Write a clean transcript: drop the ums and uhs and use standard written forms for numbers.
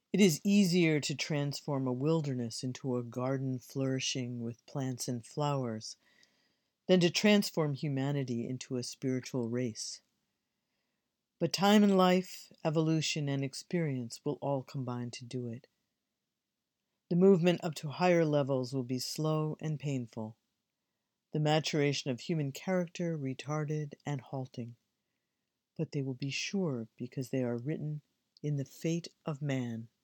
It is easier to transform a wilderness into a garden flourishing with plants and flowers than to transform humanity into a spiritual race. But time and life, evolution and experience will all combine to do it. The movement up to higher levels will be slow and painful, the maturation of human character retarded and halting, but they will be sure because they are written in the fate of man.